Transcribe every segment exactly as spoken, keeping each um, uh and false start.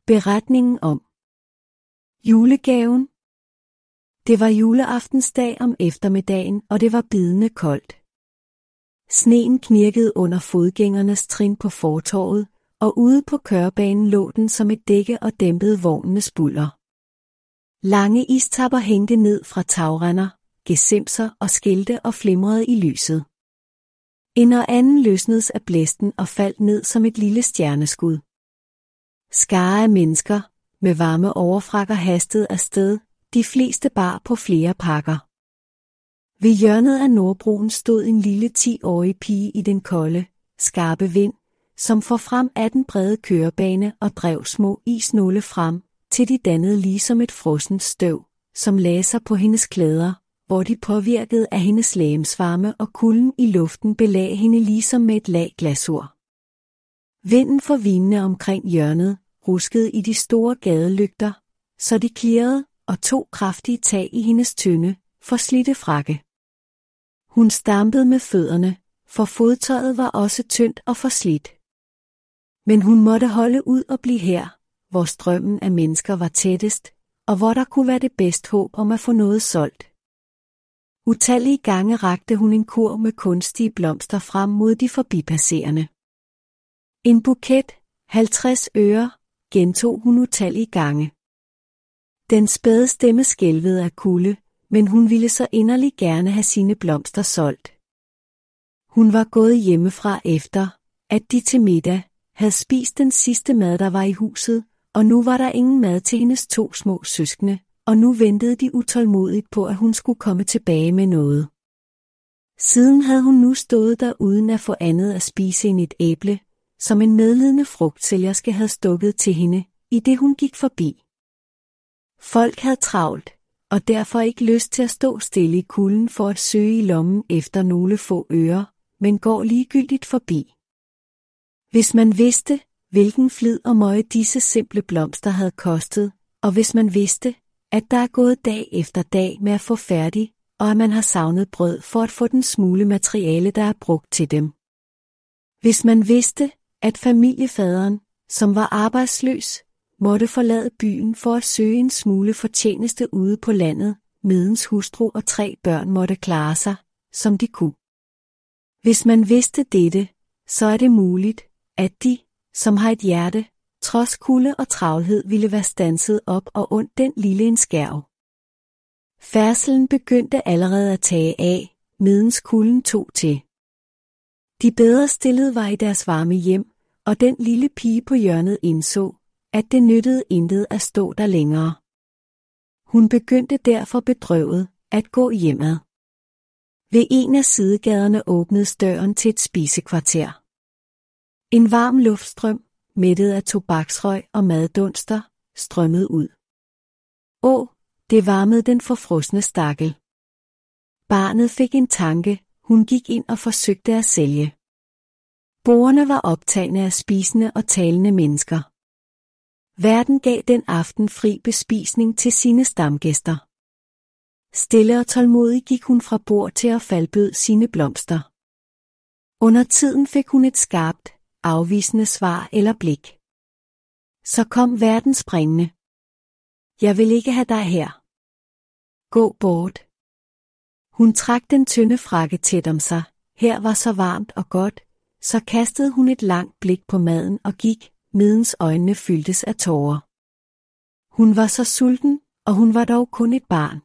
Beretningen om julegaven. Det var juleaftensdag om eftermiddagen, og det var bidende koldt. Sneen knirkede under fodgængernes trin på fortovet, og ude på kørebanen lå den som et dække og dæmpede vognenes bulder. Lange istapper hængte ned fra tagrender, gesimser og skilte og flimrede i lyset. En og anden løsnedes af blæsten og faldt ned som et lille stjerneskud. Skare af mennesker, med varme overfrakker hastede afsted, de fleste bar på flere pakker. Ved hjørnet af Nordbroen stod en lille ti-årig pige i den kolde, skarpe vind, som for frem af den brede kørebane og drev små isnåle frem, til de dannede ligesom et frossent støv, som lagde sig på hendes klæder, hvor de påvirkede af hendes legemsvarme og kulden i luften belag hende ligesom med et lag glasur. Vinden for vinene omkring hjørnet ruskede i de store gadelygter, så de klirrede og tog kraftige tag i hendes tynde, forslidte frakke. Hun stampede med fødderne, for fodtøjet var også tyndt og forslidt. Men hun måtte holde ud og blive her, hvor strømmen af mennesker var tættest, og hvor der kunne være det bedste håb om at få noget solgt. Utallige gange rakte hun en kurv med kunstige blomster frem mod de forbipasserende. En buket, halvtreds øre, gentog hun utallige gange. Den spæde stemme skælvede af kulde, men hun ville så inderligt gerne have sine blomster solgt. Hun var gået hjemmefra efter, at de til middag havde spist den sidste mad, der var i huset, og nu var der ingen mad til hendes to små søskende, og nu ventede de utålmodigt på, at hun skulle komme tilbage med noget. Siden havde hun nu stået der uden at få andet at spise end et æble, som en medlidende frugtsælgerske havde stukket til hende, i det hun gik forbi. Folk havde travlt, og derfor ikke lyst til at stå stille i kulden for at søge i lommen efter nogle få øre, men går ligegyldigt forbi. Hvis man vidste, hvilken flid og møje disse simple blomster havde kostet, og hvis man vidste, at der er gået dag efter dag med at få færdig, og at man har savnet brød for at få den smule materiale, der er brugt til dem. Hvis man vidste, at familiefaderen, som var arbejdsløs, måtte forlade byen for at søge en smule fortjeneste ude på landet, medens hustru og tre børn måtte klare sig, som de kunne. Hvis man vidste dette, så er det muligt, at de, som har et hjerte, trods kulde og travlhed ville være standset op og ondt den lille en skærv. Færdselen begyndte allerede at tage af, medens kulden tog til. De bedre stillede var i deres varme hjem, og den lille pige på hjørnet indså, at det nyttede intet at stå der længere. Hun begyndte derfor bedrøvet at gå hjemad. Ved en af sidegaderne åbnedes døren til et spisekvarter. En varm luftstrøm, mættet af tobaksrøg og maddunster, strømmede ud. Åh, det varmede den forfrosne stakkel. Barnet fik en tanke, hun gik ind og forsøgte at sælge. Bordene var optagne af spisende og talende mennesker. Verden gav den aften fri bespisning til sine stamgæster. Stille og tålmodig gik hun fra bord til at falbød sine blomster. Under tiden fik hun et skarpt, afvisende svar eller blik. Så kom verden springende. Jeg vil ikke have dig her. Gå bort. Hun trak den tynde frakke tæt om sig. Her var så varmt og godt, så kastede hun et langt blik på maden og gik, medens øjnene fyldtes af tårer. Hun var så sulten, og hun var dog kun et barn.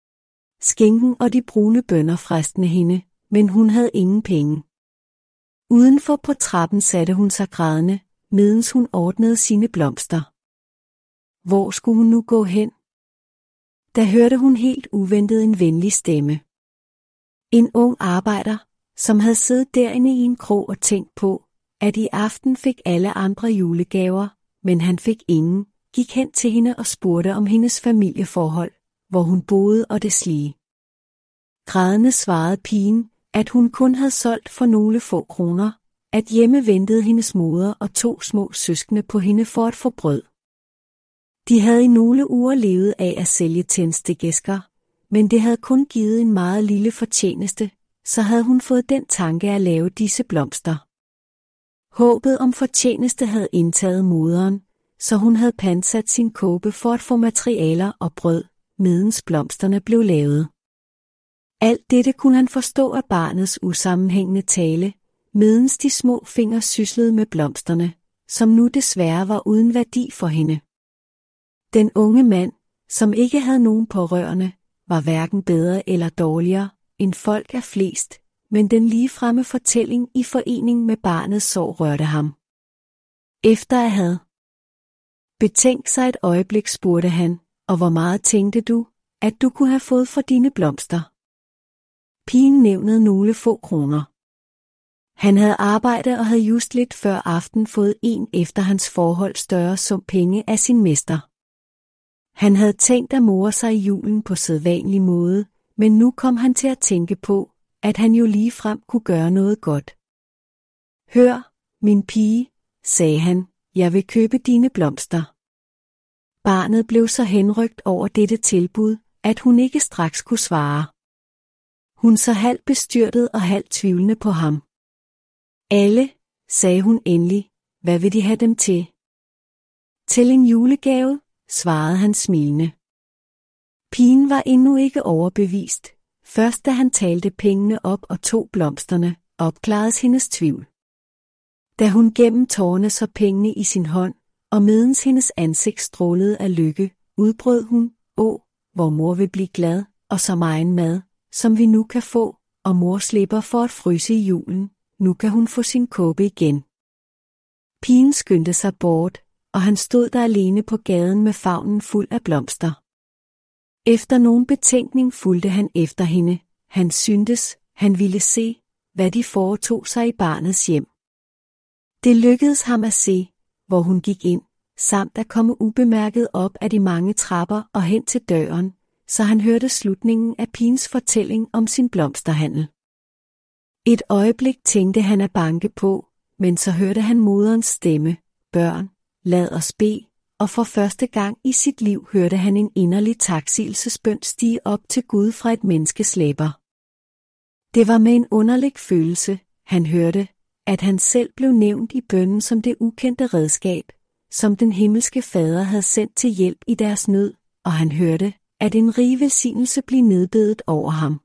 Skinken og de brune bønner fristede hende, men hun havde ingen penge. Udenfor på trappen satte hun sig grædende, medens hun ordnede sine blomster. Hvor skulle hun nu gå hen? Da hørte hun helt uventet en venlig stemme. En ung arbejder, som havde siddet derinde i en krog og tænkt på, at i aften fik alle andre julegaver, men han fik ingen, gik hen til hende og spurgte om hendes familieforhold, hvor hun boede og deslige. Grædende svarede pigen, at hun kun havde solgt for nogle få kroner, at hjemme ventede hendes moder og to små søskende på hende for at få brød. De havde i nogle uger levet af at sælge tændstikæsker, men det havde kun givet en meget lille fortjeneste, så havde hun fået den tanke at lave disse blomster. Håbet om fortjeneste havde indtaget moderen, så hun havde pantsat sin kåbe for at få materialer og brød, medens blomsterne blev lavet. Alt dette kunne han forstå af barnets usammenhængende tale, medens de små fingre syslede med blomsterne, som nu desværre var uden værdi for hende. Den unge mand, som ikke havde nogen pårørende, var hverken bedre eller dårligere, end folk er flest, men den ligefremme fortælling i forening med barnets sorg rørte ham. Efter at have betænkt sig et øjeblik, spurgte han, og hvor meget tænkte du, at du kunne have fået for dine blomster? Pigen nævnede nogle få kroner. Han havde arbejdet og havde just lidt før aften fået en efter hans forhold større sum penge af sin mester. Han havde tænkt at more sig i julen på sædvanlig måde, men nu kom han til at tænke på, at han jo ligefrem kunne gøre noget godt. Hør, min pige, sagde han, jeg vil købe dine blomster. Barnet blev så henrykt over dette tilbud, at hun ikke straks kunne svare. Hun så halvt bestyrtet og halvt tvivlende på ham. Alle, sagde hun endelig, hvad vil de have dem til? Til en julegave, svarede han smilende. Pigen var endnu ikke overbevist. Først da han talte pengene op og tog blomsterne, opklaredes hendes tvivl. Da hun gennem tårerne så pengene i sin hånd, og medens hendes ansigt strålede af lykke, udbrød hun, åh, hvor mor vil blive glad, og så megen mad, som vi nu kan få, og mor slipper for at fryse i julen, nu kan hun få sin kåbe igen. Pigen skyndte sig bort, og han stod der alene på gaden med favnen fuld af blomster. Efter nogen betænkning fulgte han efter hende. Han syntes, han ville se, hvad de foretog sig i barnets hjem. Det lykkedes ham at se, hvor hun gik ind, samt at komme ubemærket op ad de mange trapper og hen til døren, så han hørte slutningen af pigens fortælling om sin blomsterhandel. Et øjeblik tænkte han at banke på, men så hørte han moderens stemme, børn, lad os bede, og for første gang i sit liv hørte han en inderlig taksigelsesbøn stige op til Gud fra et menneskes læber. Det var med en underlig følelse, han hørte, at han selv blev nævnt i bønnen som det ukendte redskab, som den himmelske fader havde sendt til hjælp i deres nød, og han hørte, at en rig velsignelse blev nedbedet over ham.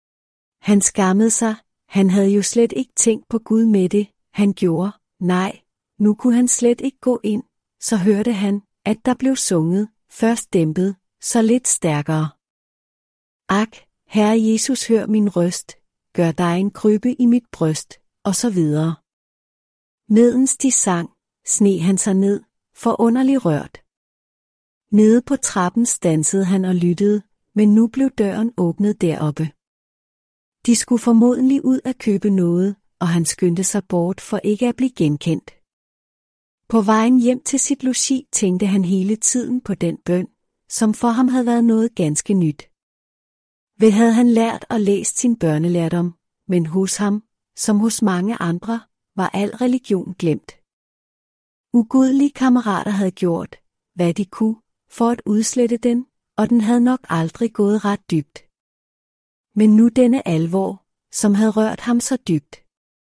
Han skammede sig, han havde jo slet ikke tænkt på Gud med det, han gjorde, nej, nu kunne han slet ikke gå ind, så hørte han, at der blev sunget, først dæmpet, så lidt stærkere. Ak, Herre Jesus, hør min røst, gør dig en krybbe i mit bryst, og så videre. Medens de sang, sneg han sig ned, forunderlig rørt. Nede på trappen standsede han og lyttede, men nu blev døren åbnet deroppe. De skulle formodentlig ud at købe noget, og han skyndte sig bort for ikke at blive genkendt. På vejen hjem til sit logi tænkte han hele tiden på den bøn, som for ham havde været noget ganske nyt. Vel havde han lært og læst sin børnelærdom, men hos ham, som hos mange andre, var al religion glemt. Ugudelige kammerater havde gjort, hvad de kunne, for at udslette den, og den havde nok aldrig gået ret dybt. Men nu denne alvor, som havde rørt ham så dybt.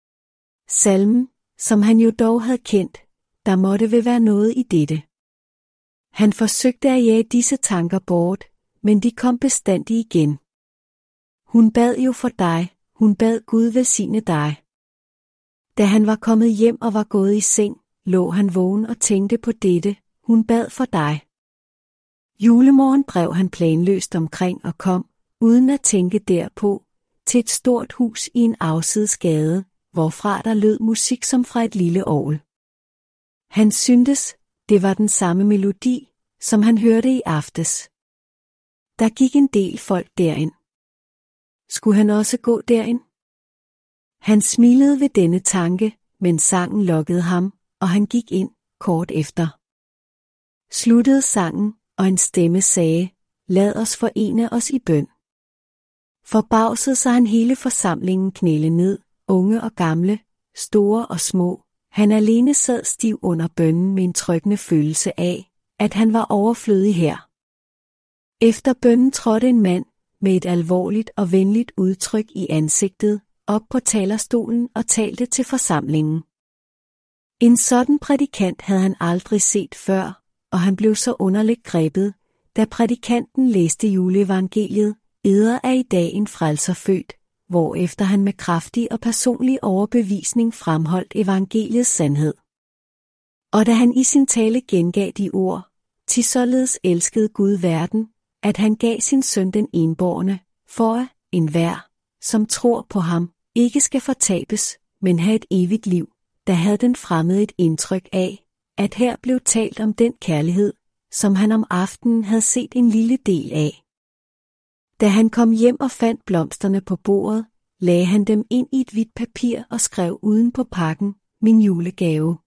Salmen, som han jo dog havde kendt, der måtte vel være noget i dette. Han forsøgte at jage disse tanker bort, men de kom bestandig igen. Hun bad jo for dig, hun bad Gud velsigne dig. Da han var kommet hjem og var gået i seng, lå han vågen og tænkte på dette, hun bad for dig. Julemorgen drev han planløst omkring og kom, uden at tænke derpå, til et stort hus i en afsides gade, hvorfra der lød musik som fra et lille orgel. Han syntes, det var den samme melodi, som han hørte i aftes. Der gik en del folk derind. Skulle han også gå derind? Han smilede ved denne tanke, men sangen lokkede ham, og han gik ind, kort efter. Sluttede sangen, og en stemme sagde, lad os forene os i bøn. Forbavset så han hele forsamlingen knæle ned, unge og gamle, store og små. Han alene sad stiv under bønnen med en trykkende følelse af, at han var overflødig her. Efter bønnen trådte en mand, med et alvorligt og venligt udtryk i ansigtet, op på talerstolen og talte til forsamlingen. En sådan prædikant havde han aldrig set før, og han blev så underligt grebet, da prædikanten læste juleevangeliet, Eder er i dag en frelser født, hvorefter han med kraftig og personlig overbevisning fremholdt evangeliets sandhed. Og da han i sin tale gengav de ord, til således elskede Gud verden, at han gav sin søn den enbårne, for at enhver, som tror på ham, ikke skal fortabes, men have et evigt liv, der havde den fremmede et indtryk af, at her blev talt om den kærlighed, som han om aftenen havde set en lille del af. Da han kom hjem og fandt blomsterne på bordet, lagde han dem ind i et hvidt papir og skrev uden på pakken, min julegave.